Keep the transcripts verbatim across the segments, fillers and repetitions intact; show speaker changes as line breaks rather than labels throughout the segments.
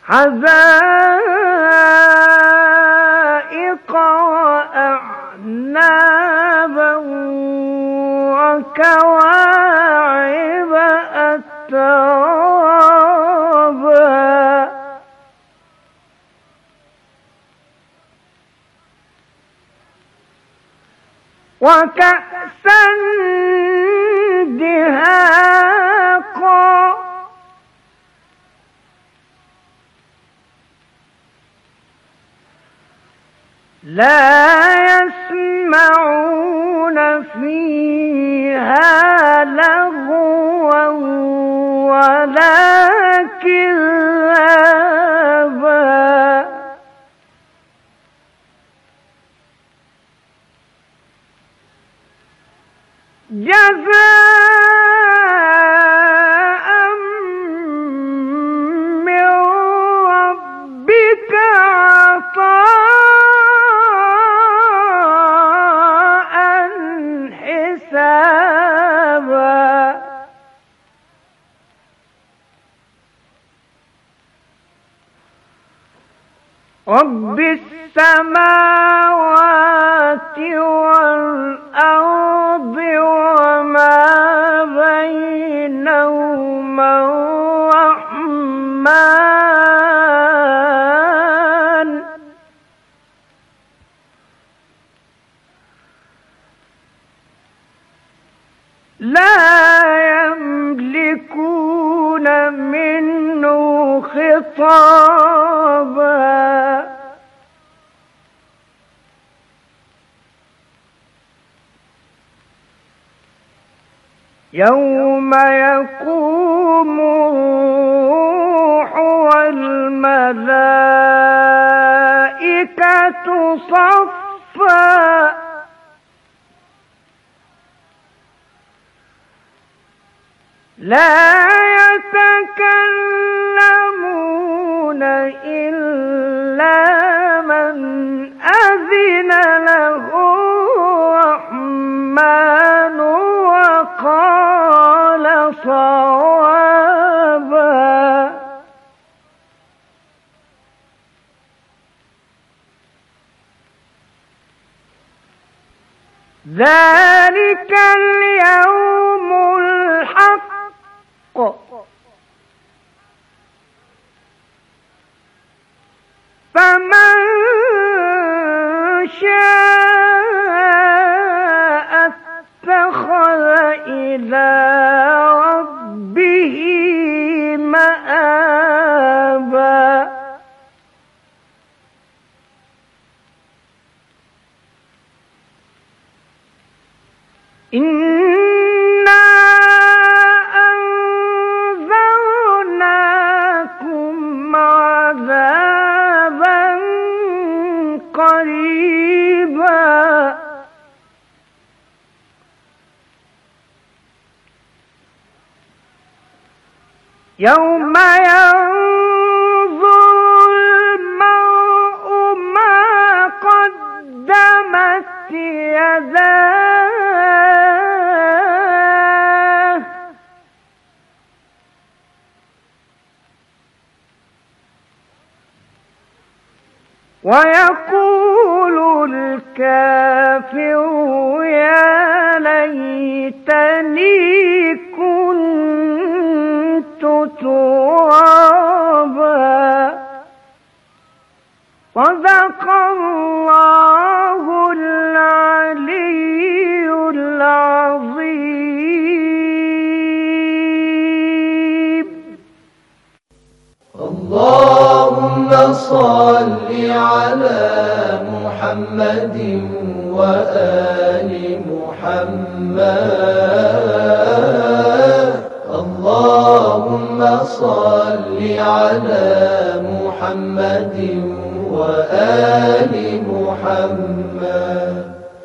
حدائق وأعنابا وكواعب أترابا وكأسا دهاقا لا يسمعون فيها لغوا ولا كذابا جزاء من ربك عطاء حسابا رب السماوات والأرض وما بينهما الرحمن لا يملكون منه خطابا يوم يقوم الروح والملائكة صفا لا يتكلمون إلا من أذن له الرحمن وقال صوابا ذلك اليوم الحق فمن شاء اتخذ إلى ربه مآبا إنا أنذرناكم عذابا قريبا يوم ينظر المرء ما قدمت يداه ويقول الكافر يا ليتني كنت ترابا صدق الله العلي العظيم.
اللهم صل على محمد وآل محمد اللهم صل على محمد وآل محمد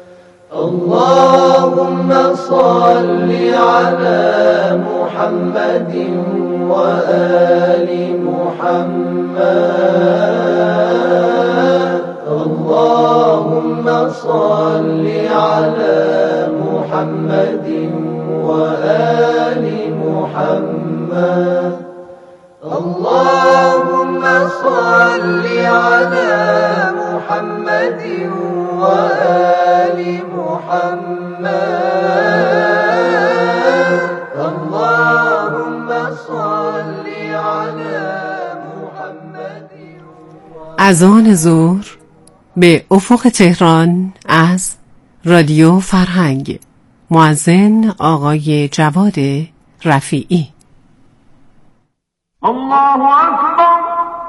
اللهم صل على محمد وآل محمد اللهم صل على محمد وآل محمد اللهم صل على محمد وآل محمد اللهم صل على محمد.
اذان ظهر به افق تهران از رادیو فرهنگ. مؤذن آقای جواد رفیعی.
الله اکبر،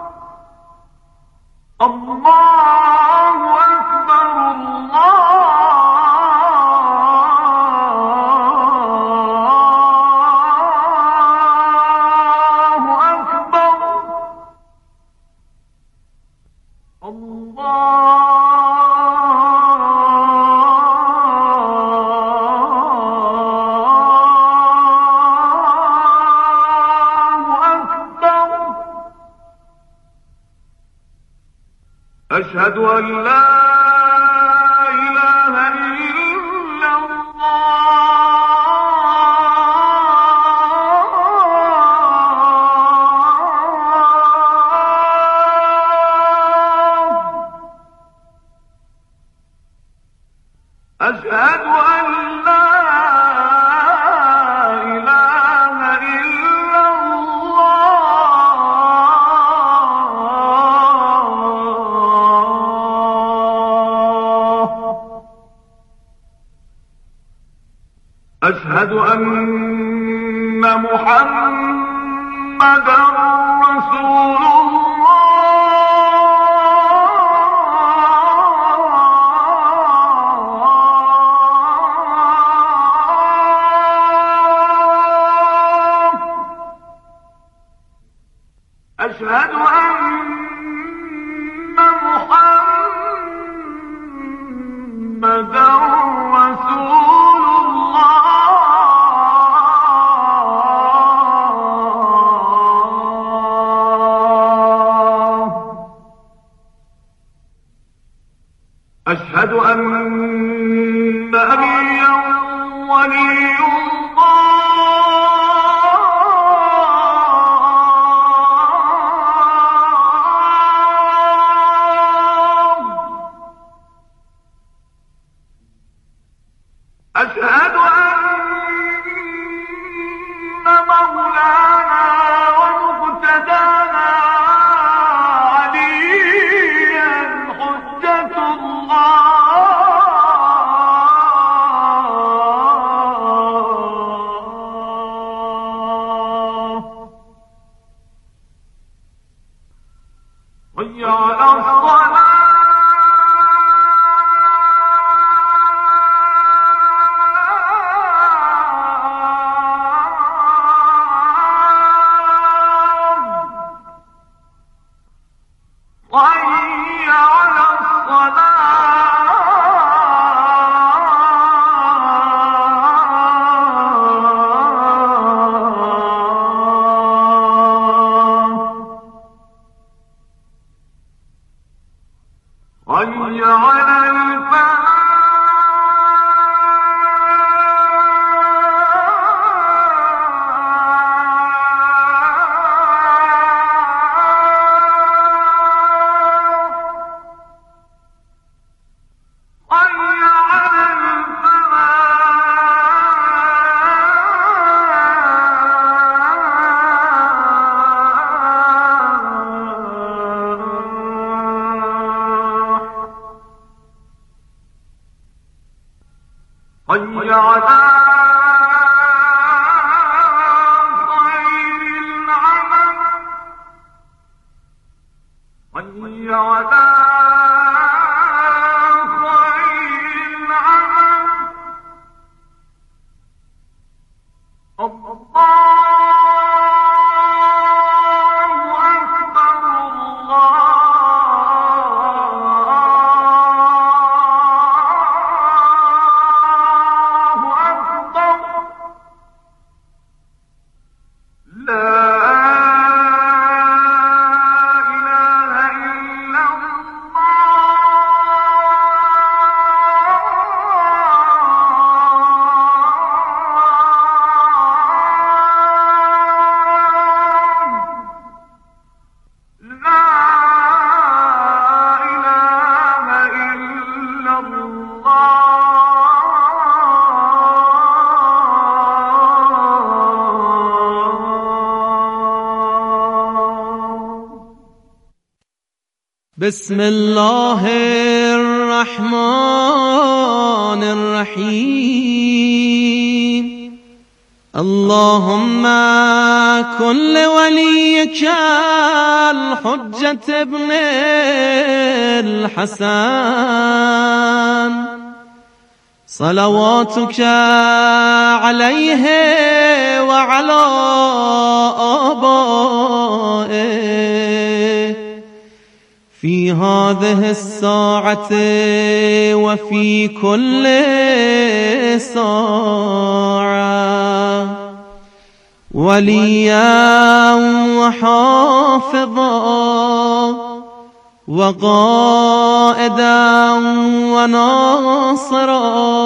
الله اکبر، الله اکبر، الله أشهد أن لا إله إلا الله، أشهد أن لا إله إلا أشهد أن محمدًا رسول الله، أشهد أن محمدًا رسول أشهد أن أبيا ولي الله، أشهد أن مولانا ومقتدانا عليا حجة الله. حي على الصلاة، حي على الصلاة، حي على الفلاح. حي على خير العمل، حي على خير العمل. الله أكبر، الله أكبر، لا إله إلا الله، لا
بسم الله الرحمن الرحیم. اللهم كن لوليك الحجة ابن الحسن صلواتك عليه وعلى آبائه في هذه الساعة وفي كل ساعة وليا وحافظا وقائدا وناصرا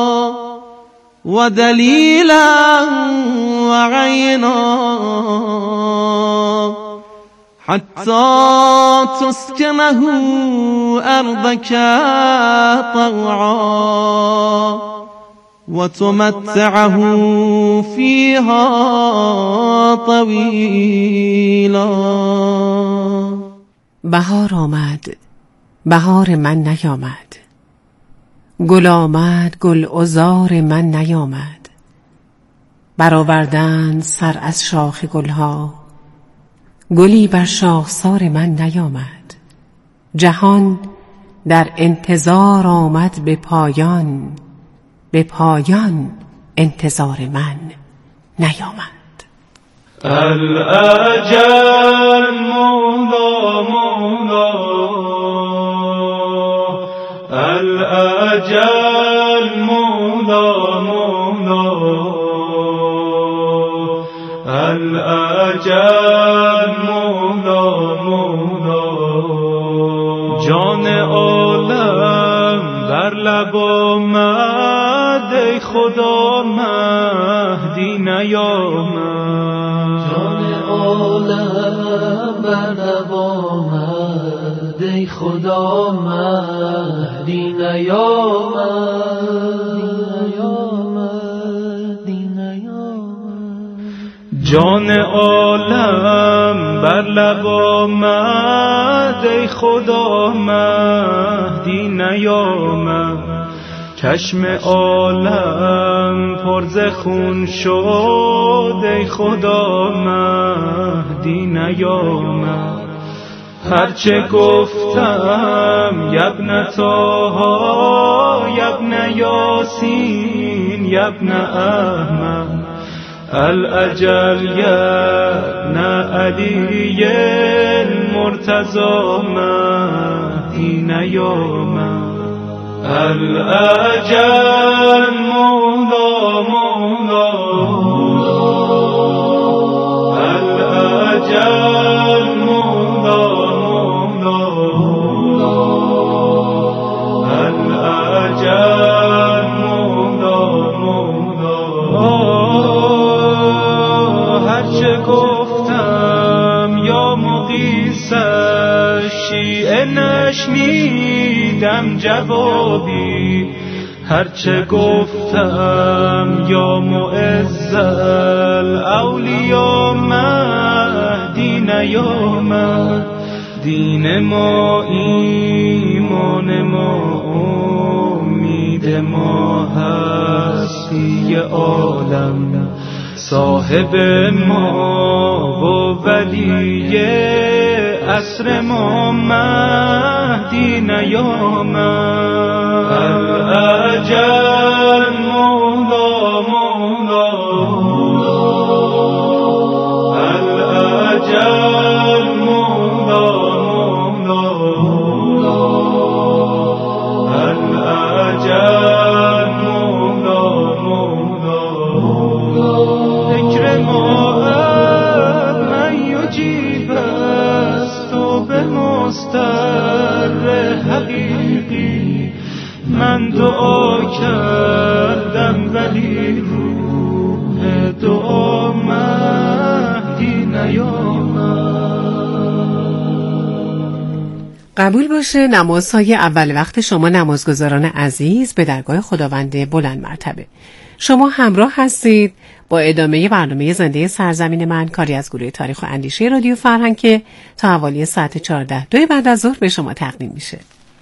ودليلا وعينا حتى تسكنه أرضك طوعا وتمتعه فيها طويلا.
بهار آمد، بهار من نیامد. گل آمد، گل عذار من نیامد. برآوردند سر از شاخ گلها، گلی بر شاخسار من نیامد. جهان در انتظار آمد به پایان، به پایان انتظار من نیامد.
الاجل مولا مولا، الاجل مولا مولا، الاجل مولا مولا. جان عالم بر لب آمد، ای خدا مهدی نیامد.
جان عالم بر لب آمد، ای خدا مهدی نیامد.
جان عالم بر لب آمد، ای خدا مهدی نیامد. چشم عالم پر ز خون شد، ای خدا مهدی نیامد. هرچه گفتم یبن طاها، یبن یاسین، یبن احمد، الاجل یبن علی المرتضی مهدی نیامد. الاجل مولا مولا، الاجل مولا مولا، الاجل مولا مولا. هرچه گفتم یا مقیس شیعه نشنیدم جوابی. هرچه گفتم یا معز الاولیا مهدی نیامد. دین ما ایمان ما امید ما هستی عالم، صاحب ما و ولی عصر ما مهدی نیامد. الاجل مولا مولا، الاجل مولا مولا، الاجل مولا مولا. فکر ما من یجیب است و به مستر حقیقی من دعا کردم، ولی روح دعا مهدی نیامد.
قبول باشه نمازهای اول وقت شما نمازگزاران عزیز به درگاه خداوند بلند مرتبه. شما همراه هستید با ادامه برنامه زنده سرزمین من، کاری از گروه تاریخ و اندیشه رادیو فرهنگ که تا حوالی ساعت چهارده دو بعد از ظهر به شما تقدیم میشه.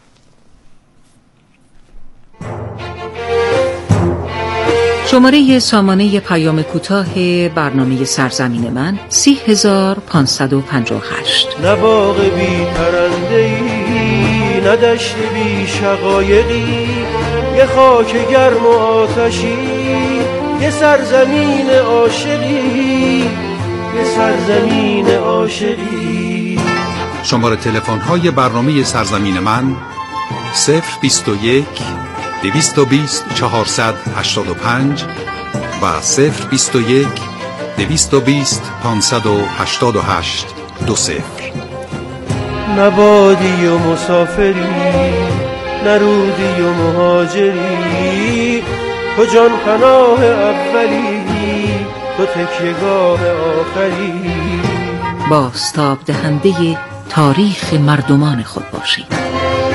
شماره سامانه پیام کوتاه برنامه سرزمین من سی هزار پانصد و پنجاه و هشت.
نه باغ بی پرنده‌ای، نه دشت بی شقایقی، یه خاک گرم و آتشی، یه سرزمین عاشقی، یه سرزمین عاشقی.
شماره تلفن های برنامه سرزمین من صفر بیست و یک دویست و بیست چهارصد هشتاد و پنج و صفر بیست و یک دویست و بیست پانصد و هشتاد و هشت دو صفر.
نبادی و مسافری، نرودی و مهاجری، تو جان پناه اولی، تو تکیهگاه آخری.
بازتاب دهنده تاریخ مردمان خود باشید.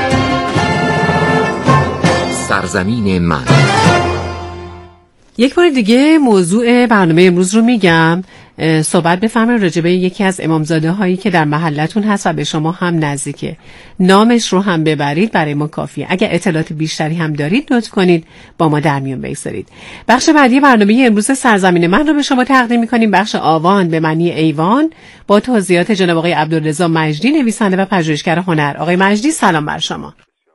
سرزمین من.
یک بار دیگه موضوع برنامه امروز رو میگم. صحبت بفرمایید راجع به یکی از امامزاده هایی که در محلتون هست و به شما هم نزدیکه. نامش رو هم ببرید، برای ما کافیه. اگر اطلاعات بیشتری هم دارید لطف کنید با ما در میون بگذارید. بخش بعدی برنامه امروز سرزمین من رو به شما تقدیم میکنیم. بخش آوان به معنی ایوان با توضیحات جناب آقای عبدالرضا مجدی، نویسنده و پژوهشگر هنر. آقای مجدی سلام بر شما.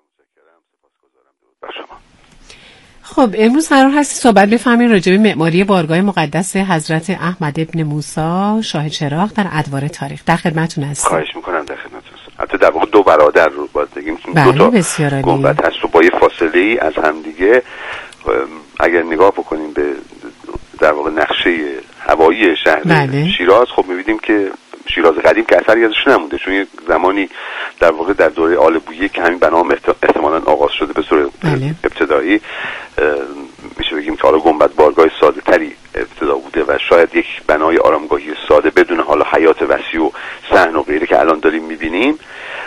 خب امروز قرار هست صحبت بفهمیم راجع به معماری بارگاه مقدس حضرت احمد ابن موسی شاه چراغ در ادوار تاریخ. در خدمتتون هستم.
خواهش میکنم، در خدمتتون هستم. البته در واقع دو برادر رو باید بگیم،
بله،
دو
تا
گنبد هست و با یه فاصله ای از هم دیگه. اگر نگاه بکنیم به در واقع نقشه هوایی شهر
بله.
شیراز، خب می‌بینیم که شیراز قدیم که اثری ازش نمونده، چون یه زمانی در واقع در دوره آل بویه که همین بنا احتمالاً آغاز شده به صورت بله. ابتدایی، میشه بگیم که حالا گنبد بارگاه ساده تری ابتدا بوده و شاید یک بنای آرامگاهی ساده بدون حالا حیات وسیع و صحن و غیره که الان داریم میبینیم،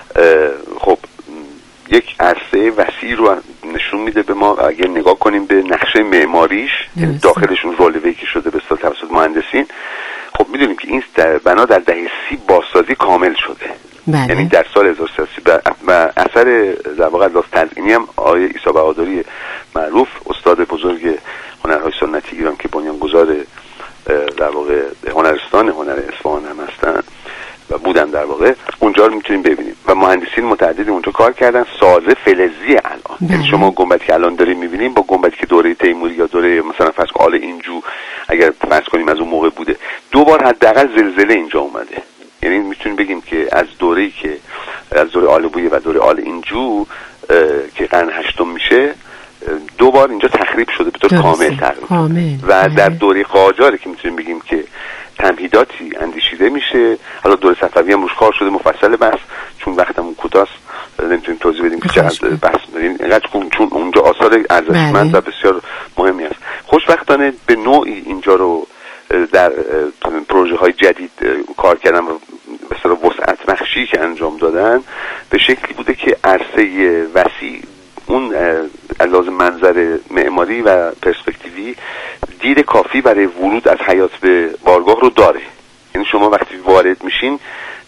خب یک عرصه وسیع رو نشون میده به ما. اگر نگاه کنیم به نقشه معماریش، داخلشون رولویی که شده به اصطلاح توسط مهندسین، خب میدونیم که این بنا در دهه سی بازسازی کامل شده.
بله.
یعنی در سال هزار و سیصد و سی و اثر در واقع لحاظ تزئینی هم آقای عیسی بهادری معروف، استاد بزرگ هنرهای سنتی ایران که بنیانگذار در واقع هنرستان هنر اصفهان هم هستن و بودن، در واقع اونجا رو میتونیم ببینیم و مهندسین متعددی اونجا کار کردن. سازه فلزی الان، یعنی شما گنبدی که الان داریم میبینیم با گنبدی که دوره تیموری یا دوره مثلا فرض کن آل اینجو اگر فرض کنیم از اون موقع بوده، دو بار حداقل زلزله اینجا اومده. یعنی میتونیم بگیم که از دوره‌ای که از دوره آل بویه و دوره آل اینجو که قرن هشتم میشه، دو بار اینجا تخریب شده به طور کامل تقریبا. و در دوره قاجاره که میتونیم بگیم که تمهیداتی اندیشیده میشه. حالا دوره صفوی هم روش کار شده، مفصل بحث، چون وقتمون کوتاست نمیتونیم توضیح بدیم که چقدر بحث داریم، اینقدر چون اونجا آثار ارزشمند و بسیار مهمی است. خوشبختانه به نوعی اینجا رو در پروژه های جدید کار کردن و به اصطلاح وسعت بخشی که انجام دادن به شکلی بوده که عرصه وسیع اون از لحاظ منظر معماری و پرسپکتیوی دید کافی برای ورود از حیات به بارگاه رو داره. یعنی شما وقتی وارد میشین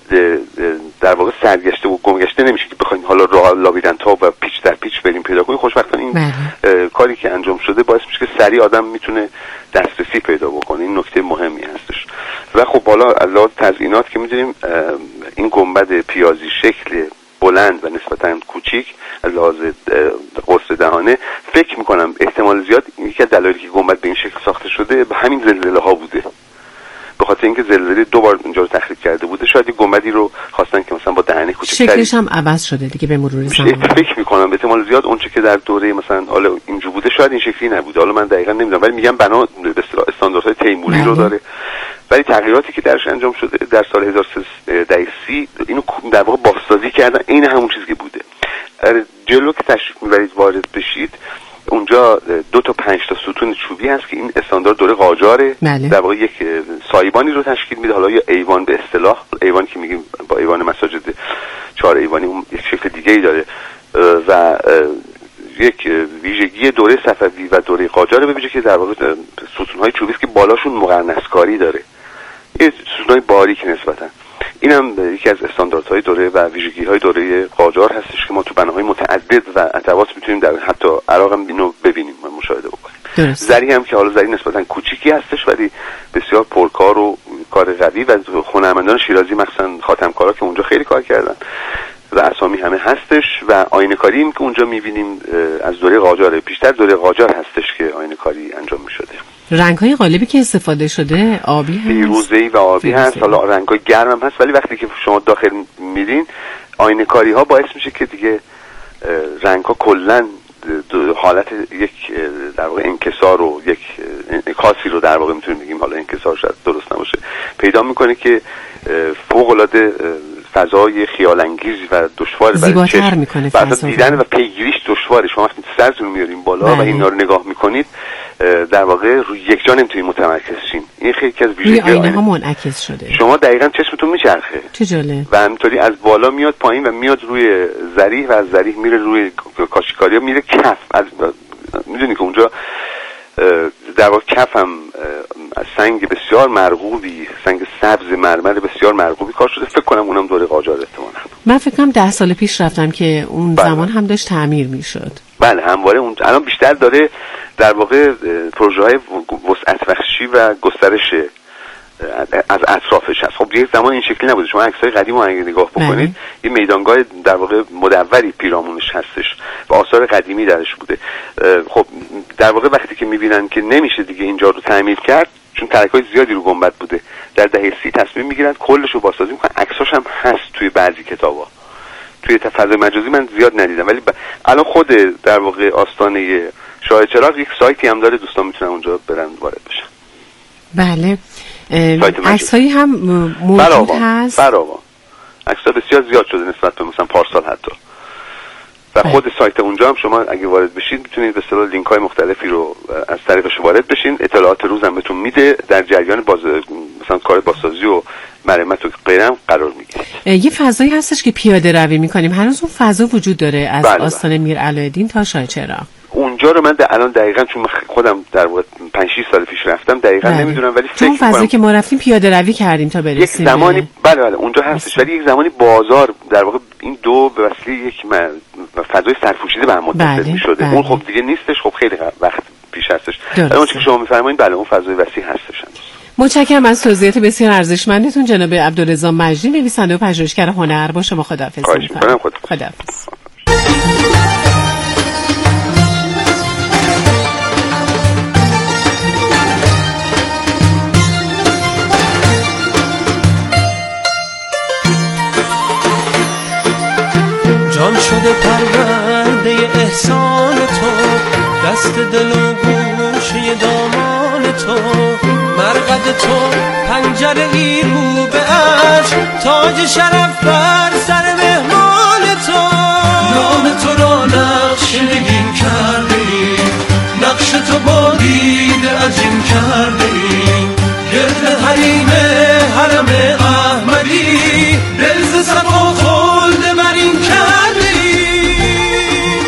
در واقع سرگشته و گمگشته نمیشین که بخواید حالا راه لابیرنت ها و پیچ در پیچ بریم پیدا کنید. خوشبختانه این کاری که انجام شده باعث میشه که سریع آدم میتونه دسترسی پیدا بکنه. این نکته مهمی هستش. و خب حالا از لحاظ تزئینات که میدونیم این گنبد پیازی شکل بلند و نسبتاً کوچیک از لحاظ قرص دهانه، فکر میکنم احتمال زیاد یکی از دلایلی که گنبد به این شکل ساخته شده به همین زلزله ها بوده، به خاطر اینکه زلزله دو بار اونجا رو تخریب کرده بوده. شاید یک گنبدی رو خواستن که مثلا با دهنه کوچیک‌تری،
شکلش هم عوض شده دیگه به مرور زمان.
فکر میکنم احتمال زیاد اونچه که در دوره مثلا حالا اینجوری بوده شاید این شکلی نبوده. حالا من دقیقاً نمیدونم، ولی میگم بنا به اصطلاح استانداردهای تیموری رو داره. ولی تغییراتی که درش انجام شده در سال هزار و سیصد و سی اینو در واقع بازسازی کردن، این همون چیزی که بوده. جلو که تشریف میبرید وارد بشید، اونجا دو تا پنج تا ستون چوبی هست که این استاندارد دوره قاجاره.
بله.
در واقع یک سایبانی رو تشکیل میده، حالا یا ایوان به اصطلاح، ایوان که میگیم با ایوان مساجد چهار ایوانی اون یک شکل دیگه ای داره و یک ویژگی دوره صفوی و دوره قاجار به ویژه که در واقع ستون‌های چوبی است که بالاشون مقرنس‌کاری داره، یه ستون‌های باریک نسبتاً. اینم یکی از استانداردهای دوره و ویژگی‌های دوره قاجار هستش که ما تو بناهای متعدد و اتوات میتونیم در حتی عراق هم اینو ببینیم و مشاهده بکنیم. زری هم که حالا زری نسبتاً کوچیکی هستش ولی بسیار پرکار و کار قوی و هنرمندان شیرازی مخصوصاً خاتمکارا که اونجا خیلی کار کردن و اسامی همه هستش و آینه‌کاری این که اونجا می‌بینیم از دوره قاجاره، بیشتر دوره قاجار هستش که آینه‌کاری انجام می‌شده.
رنگ‌های غالبی که استفاده شده آبی هست،
فیروزه‌ای و آبی هست، حالا رنگ‌های گرم هم هست ولی وقتی که شما داخل میرین آینه‌کاری‌ها باعث میشه که دیگه رنگ‌ها کلاً حالت یک در واقع انکسار و یک انعکاسی رو در واقع میتونیم بگیم، حالا انکسار شاید درست نباشه، پیدا میکنه که فوق‌العاده فضای خیال انگیز و دشوار برای چشم
میکنه
فضا دیدن و پیگیریش دشواره. شما وقتی سرتون رو میارین بالا بله. و اینا رو نگاه میکنید در واقع روی یک جا نمیتونید متمرکز شین. این خیلی از ویژگی
آینه ها منعکس شده،
شما دقیقاً چشمتون میچرخه
چه جالب و
همینطوری از بالا میاد پایین و میاد روی ذریح و از ذریح میره روی کاشیکاریا میره کف. از میدونی که اونجا در واقع کف هم از سنگ بسیار مرغوبی، سنگ سبز مرمر بسیار مرغوبی کار شده. فکر کنم اونم دوره قاجار احتمالاً.
من فکر کنم ده سال پیش رفتم که اون بله. زمان هم داشت تعمیر میشد.
بله همواره اون الان بیشتر داره در واقع پروژه های وسعت بخشی و گسترش از اطرافش هست. خب یک زمان این شکلی نبوده. شما عکسای قدیم رو اگه نگاه بکنید این میدانگاه در واقع مدوری پیرامونش هستش و آثار قدیمی درش بوده. خب در واقع وقتی که میبینن که نمیشه دیگه اینجا رو تعمیر کرد چون ترک‌های زیادی رو گنبد بوده، در دهه سی تصمیم میگیرن کلش رو بازسازی میکنن. عکساش هم هست توی بعضی کتابا، توی فضای مجازی من زیاد ندیدم ولی ب... الان خود در واقع آستانه شاه چراغ یک سایتی هم داره، دوستان میتونن اونجا برن وارد بشن.
بله عکسایی هم موجود
فراوان.
هست
فراوان عکس‌ها بسیار زیاد شده نسبت به مثلا پارسال حتی و خود بله. سایت اونجا هم شما اگه وارد بشید میتونید به اصطلاح لینک‌های مختلفی رو از طریقش وارد بشین. اطلاعات روز هم بهتون میده، در جریان باز مثلا کار بازسازی و مرمت و غیره هم قرار میگیرید.
یه فضایی هستش که پیاده روی میکنیم، هنوز اون فضا وجود داره از
بله
آستانه میرعلایالدین تا شاه چراغ.
اونجا رو من در الان دقیقاً چون خودم در واقع پنج شش سال پیش رفتم دقیقاً بله. نمیدونم ولی فکر
می‌کنم اون فضایی که ما رفتیم پیاده روی کردیم تا برسیم.
یک زمانی بله بله اونجا هستش ولی یک زمانی بازار در واقع این دو به وسیله یک فضای سرپوشیده به هم متصل
بله.
می‌شده.
بله.
اون خب دیگه نیستش، خب خیلی وقت پیش هستش. اون چیزی که شما می‌فرمایید بله اون فضای وسیع هستش.
متشکرم از توضیحات بسیار ارزشمندتون جناب عبدالرضا مجدی، نویسنده و پژوهشگر هنر. با شما خداحافظی می‌کنم. خداحافظ.
جان شده پرونده احسان تو، دست دل و گوشه دامان تو، مرقد تو پنجره ای رو به عرش، تاج شرف بر سر مهمان تو. نام تو را نقش نگین کرده ایم، نقش تو با دید عجین کرده ایم، گرد حریم حرم احمدی، دل ز صفا خلد برین کرده ایم.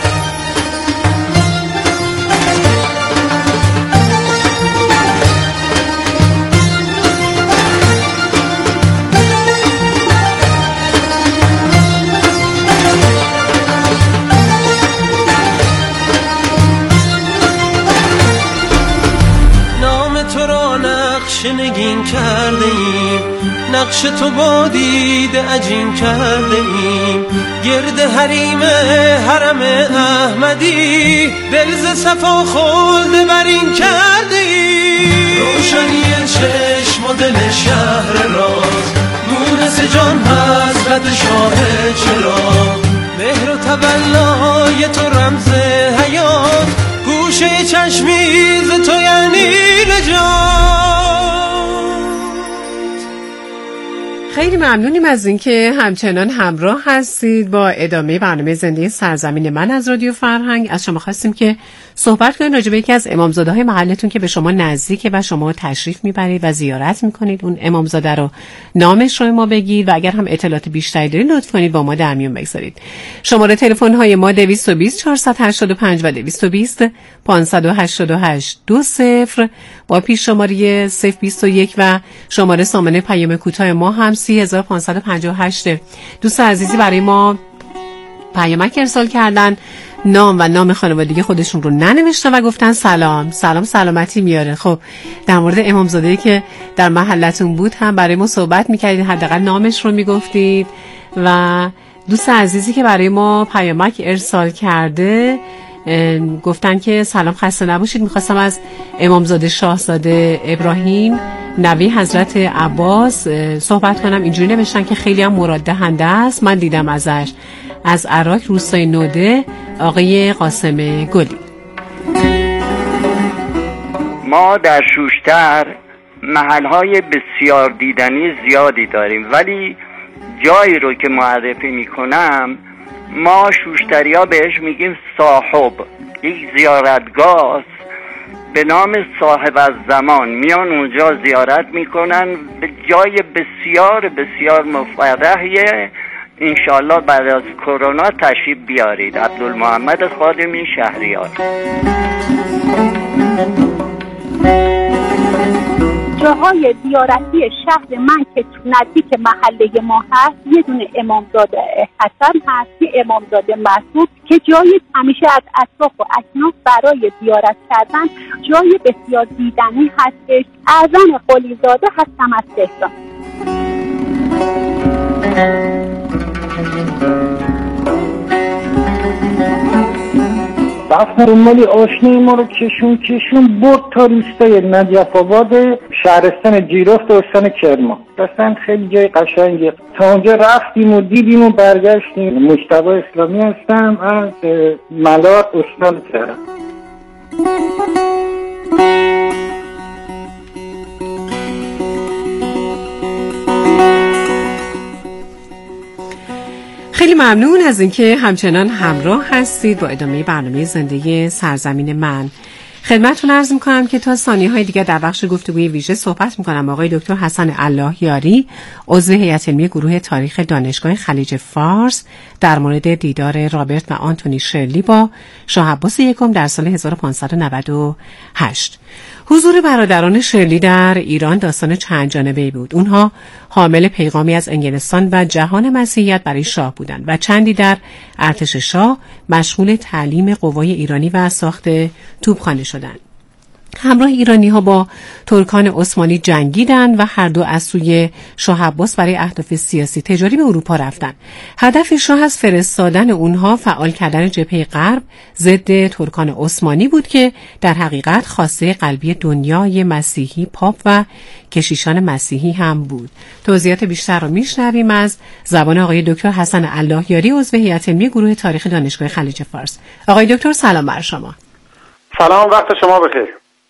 نام تو را نقش نگین کرده ایم، نقش تو با دید عجین کرده ایم، گرد حریم حرم احمدی، دل ز صفا خلد برین کرده ایم. روشنی چشم و دل شهر راز، مونس جان حضرت شاه چراغ، مهر و تولای تو رمز حیات، گوشه چشمیز تو یعنی نجات.
خیلی ممنونیم از اینکه همچنان همراه هستید با ادامه برنامه زنده سرزمین من از رادیو فرهنگ. از شما خواستیم که صحبت کنید راجع به یکی از امامزاده‌های محلتون که به شما نزدیکه و شما تشریف میبرید و زیارت میکنید. اون امامزاده رو نامش رو ما بگید و اگر هم اطلاعات بیشتری دارید لطف کنید با ما در میون بگذارید. شماره تلفن های ما دویست و بیست چهارصد و هشتاد و پنج و دویست و بیست پانصد و هشتاد و هشت دو صفر با پیش شماره صفر بیست و یک و شماره سامانه پیام کوتاه ما هم سی هزار و پانصد و پنجاه و هشت. دوست عزیزی برای ما پیامک ارسال کردن، نام و نام خانوادگی خودشون رو ننوشتن و گفتن سلام سلام سلامتی میاره. خب در مورد امامزاده‌ای که در محلتون بود هم برای ما صحبت میکردید، حداقل نامش رو میگفتید. و دوست عزیزی که برای ما پیامک ارسال کرده گفتن که سلام خسته نباشید، میخواستم از امامزاده شاهزاده ابراهیم نوی حضرت عباس صحبت کنم. اینجوری نوشتن که خیلی هم مراد دهنده است، من دیدم ازش. از عراق روستای نوده آقای قاسم گلی.
ما در شوشتر محلهای بسیار دیدنی زیادی داریم، ولی جایی رو که معرفی میکنم ما شوشتری ها بهش میگیم صاحب، یک زیارتگاه به نام صاحب از زمان. میان اونجا زیارت میکنن، به جای بسیار بسیار مفرحیه. انشالله بعد از کرونا تشریف بیارید. عبدالمحمد خادمی، شهریار.
جاهای زیارتی شهر من که نزدیک محله ما هست، یه دونه امامزاده حسن هست، یه امامزاده مسعود که جای همیشه از اطراف و اکناف برای زیارت کردن جای بسیار دیدنی هستش. اعظم قلیزاده هستم از تهران.
رفتن دنبالی آشنای ما رو کشون کشون برد تا روستای نجف آباد، شهرستان جیرفت و استان کرمان. اصلا خیلی جای قشنگه. تا اونجا رفتیم و دیدیم و برگشتیم. مجتبی اسلامی هستم از ملات، استان تهران.
خیلی ممنون از اینکه همچنان همراه هستید با ادامه برنامه زنده سرزمین من. خدمتتون عرض می‌کنم که تا ثانیه‌های دیگر در بخش گفتگوی ویژه صحبت می‌کنم آقای دکتر حسن اللهیاری، عضو هیئت علمی گروه تاریخ دانشگاه خلیج فارس، در مورد دیدار رابرت و آنتونی شرلی با شاه عباس یکم در سال هزار و پانصد و نود و هشت. حضور برادران شرلی در ایران داستان چند جانبه‌ای بود. اونها حامل پیغامی از انگلستان و جهان مسیحیت برای شاه بودند و چندی در ارتش شاه مشغول تعلیم قوای ایرانی و ساخت توپخانه شدند. همراه ایرانی ها با ترکان عثمانی جنگیدند و هر دو از سوی شاه عباس برای اهداف سیاسی تجاری به اروپا رفتند. هدف شاه از فرستادن اونها فعال کردن جبهه غرب ضد ترکان عثمانی بود که در حقیقت خواسته قلبی دنیای مسیحی، پاپ و کشیشان مسیحی هم بود. توضیحات بیشتر رو میشنویم از زبان آقای دکتر حسن اللهیاری، عضو هیئت علمی گروه تاریخ دانشگاه خلیج فارس. آقای دکتر سلام بر شما.
سلام، وقت شما بخیر.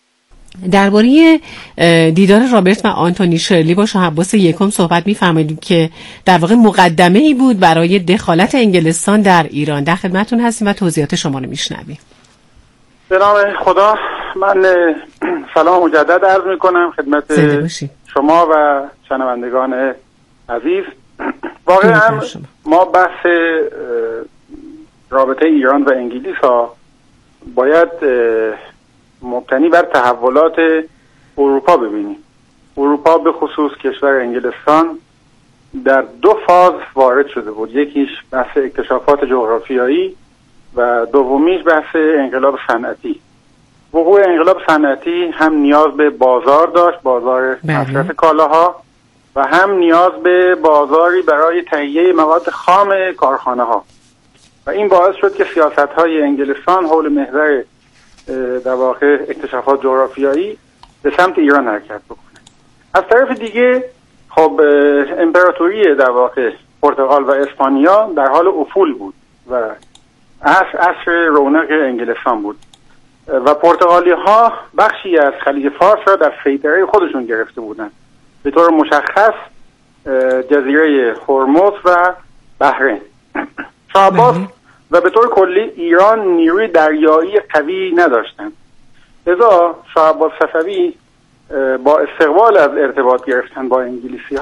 درباره دیدار رابرت و آنتونی شرلی با شاه عباس یکم صحبت می‌فرمایید که در واقع مقدمه‌ای بود برای دخالت انگلستان در ایران. در خدمتتون هستیم و توضیحات شما رو میشنویم.
به نام خدا، من سلام مجدد عرض می‌کنم خدمت شما و شنوندگان عزیز. واقعا ما بحث رابطه ایران و انگلیس ها باید مبتنی بر تحولات اروپا ببینیم. اروپا به خصوص کشور انگلستان در دو فاز وارد شده بود. یکیش بحث اکتشافات جغرافیایی و دومیش بحث انقلاب صنعتی. وقوع انقلاب صنعتی هم نیاز به بازار داشت، بازار مصرف کالاها، و هم نیاز به بازاری برای تهیه مواد خام کارخانه ها، و این باعث شد که سیاست‌های انگلستان حول محور در واقع اکتشافات جغرافیایی به سمت ایران حرکت بکنه. از طرف دیگه خب امپراتوری در واقع پرتغال و اسپانیا در حال افول بود و عصر عصر رونق انگلستان بود و پرتغالی ها بخشی از خلیج فارس را در سیطره خودشون گرفته بودند. به طور مشخص جزیره هرمز و بحرین. شاه عباس و به طور کلی ایران نیروی دریایی قوی نداشتند، لذا شاه عباس صفوی با استقبال از ارتباط گرفتن با انگلیسی